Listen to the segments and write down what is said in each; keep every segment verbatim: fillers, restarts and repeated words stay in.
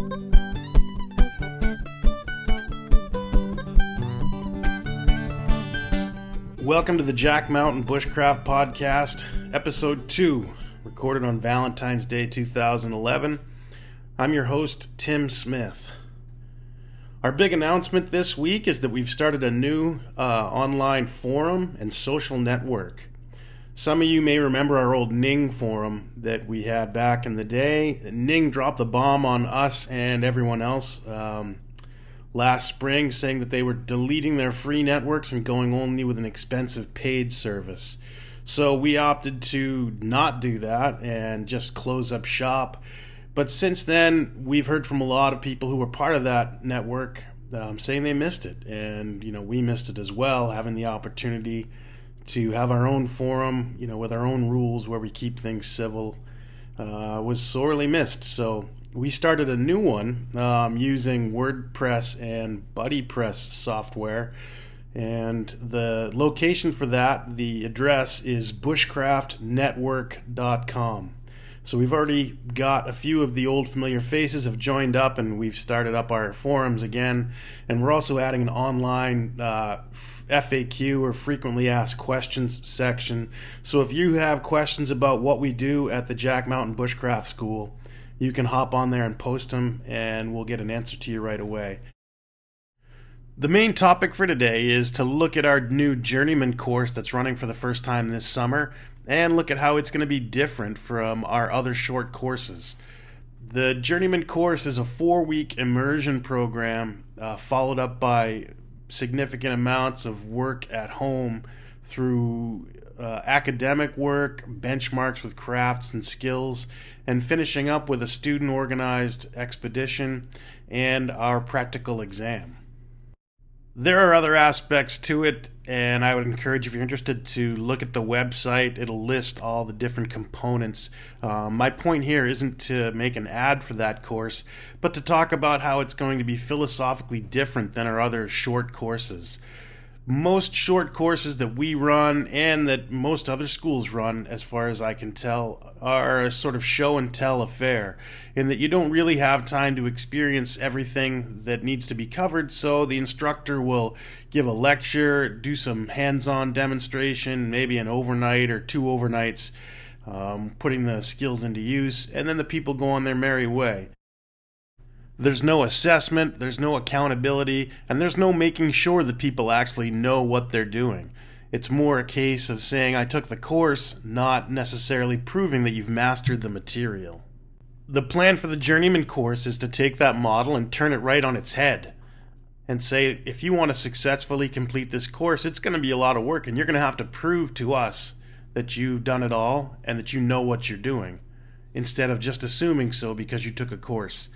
Welcome to the Jack Mountain Bushcraft Podcast, Episode two, recorded on Valentine's Day two thousand eleven. I'm your host, Tim Smith. Our big announcement this week is that we've started a new uh, online forum and social network. Some of you may remember our old Ning forum that we had back in the day. Ning dropped the bomb on us and everyone else um, last spring, saying that they were deleting their free networks and going only with an expensive paid service. So we opted to not do that and just close up shop. But since then, we've heard from a lot of people who were part of that network um, saying they missed it. And, you know, we missed it as well, having the opportunity to have our own forum, you know, with our own rules where we keep things civil, uh, was sorely missed. So we started a new one um, using WordPress and BuddyPress software. And the location for that, the address is bushcraft network dot com. So we've already got a few of the old familiar faces have joined up, and we've started up our forums again. And we're also adding an online uh, F A Q, or frequently asked questions section. So if you have questions about what we do at the Jack Mountain Bushcraft School, you can hop on there and post them, and we'll get an answer to you right away. The main topic for today is to look at our new Journeyman course that's running for the first time this summer, and look at how it's going to be different from our other short courses. The Journeyman course is a four-week immersion program uh, followed up by significant amounts of work at home through uh, academic work, benchmarks with crafts and skills, and finishing up with a student-organized expedition and our practical exam. There are other aspects to it, and I would encourage, if you're interested, to look at the website. It'll list all the different components. Um, my point here isn't to make an ad for that course, but to talk about how it's going to be philosophically different than our other short courses. Most short courses that we run, and that most other schools run, as far as I can tell, are a sort of show and tell affair, in that you don't really have time to experience everything that needs to be covered. So the instructor will give a lecture, do some hands-on demonstration, maybe an overnight or two overnights, um, putting the skills into use, and then the people go on their merry way. There's no assessment, there's no accountability, and there's no making sure that people actually know what they're doing. It's more a case of saying, I took the course, not necessarily proving that you've mastered the material. The plan for the Journeyman course is to take that model and turn it right on its head and say, if you want to successfully complete this course, it's going to be a lot of work, and you're going to have to prove to us that you've done it all and that you know what you're doing, instead of just assuming so because you took a course.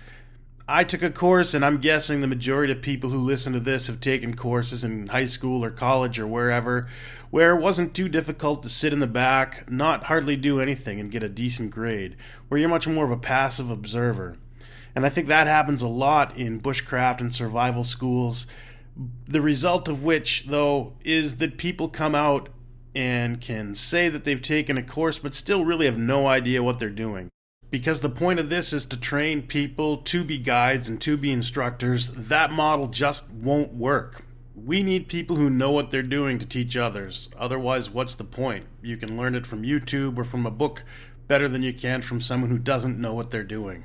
I took a course, and I'm guessing the majority of people who listen to this have taken courses in high school or college or wherever, where it wasn't too difficult to sit in the back, not hardly do anything, and get a decent grade, where you're much more of a passive observer. And I think that happens a lot in bushcraft and survival schools, the result of which, though, is that people come out and can say that they've taken a course, but still really have no idea what they're doing. Because the point of this is to train people to be guides and to be instructors. That model just won't work. We need people who know what they're doing to teach others. Otherwise, what's the point? You can learn it from YouTube or from a book better than you can from someone who doesn't know what they're doing.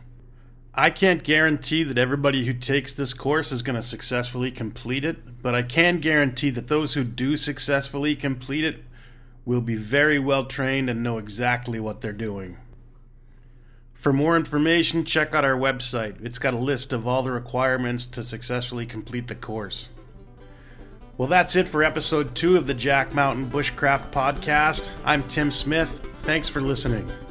I can't guarantee that everybody who takes this course is going to successfully complete it, but I can guarantee that those who do successfully complete it will be very well trained and know exactly what they're doing. For more information, check out our website. It's got a list of all the requirements to successfully complete the course. Well, that's it for episode two of the Jack Mountain Bushcraft Podcast. I'm Tim Smith. Thanks for listening.